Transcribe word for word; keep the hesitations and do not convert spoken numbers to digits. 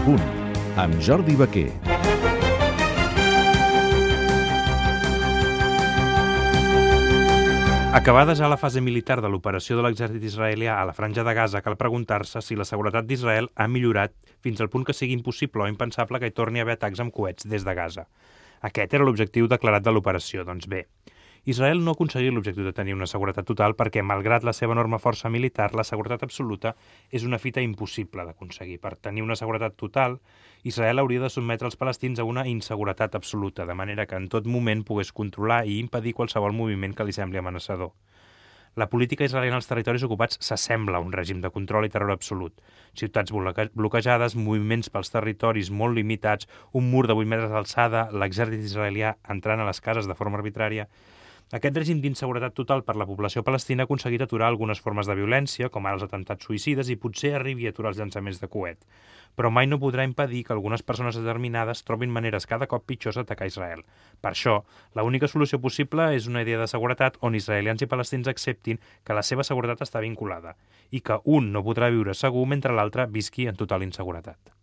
punt, amb Jordi Baquer. Acabada ja la fase militar de l'operació de l'exèrcit israelià a la Franja de Gaza, cal preguntar-se si la seguretat d'Israel ha millorat fins al punt que sigui impossible o impensable que hi torni a haver atacs amb coets des de Gaza. Aquest era l'objectiu declarat de l'operació. Doncs bé, Israel no ha aconseguit l'objectiu de tenir una seguretat total perquè, malgrat la seva enorme força militar, la seguretat absoluta és una fita impossible d'aconseguir. Per tenir una seguretat total, Israel hauria de sotmetre els palestins a una inseguretat absoluta, de manera que en tot moment pogués controlar i impedir qualsevol moviment que li sembli amenaçador. La política israeliana als territoris ocupats s'assembla a un règim de control i terror absolut. Ciutats bloquejades, moviments pels territoris molt limitats, un mur de vuit metres d'alçada, l'exèrcit israelià entrant a les cases de forma arbitrària. Aquest règim d'inseguretat total per la població palestina ha aconseguit aturar algunes formes de violència, com ara els atemptats suïcides, i potser arribi a aturar els llançaments de coet. Però mai no podrà impedir que algunes persones determinades trobin maneres cada cop pitjors d'atacar Israel. Per això, l'única solució possible és una idea de seguretat on israelians i palestins acceptin que la seva seguretat està vinculada i que un no podrà viure segur mentre l'altre visqui en total inseguretat.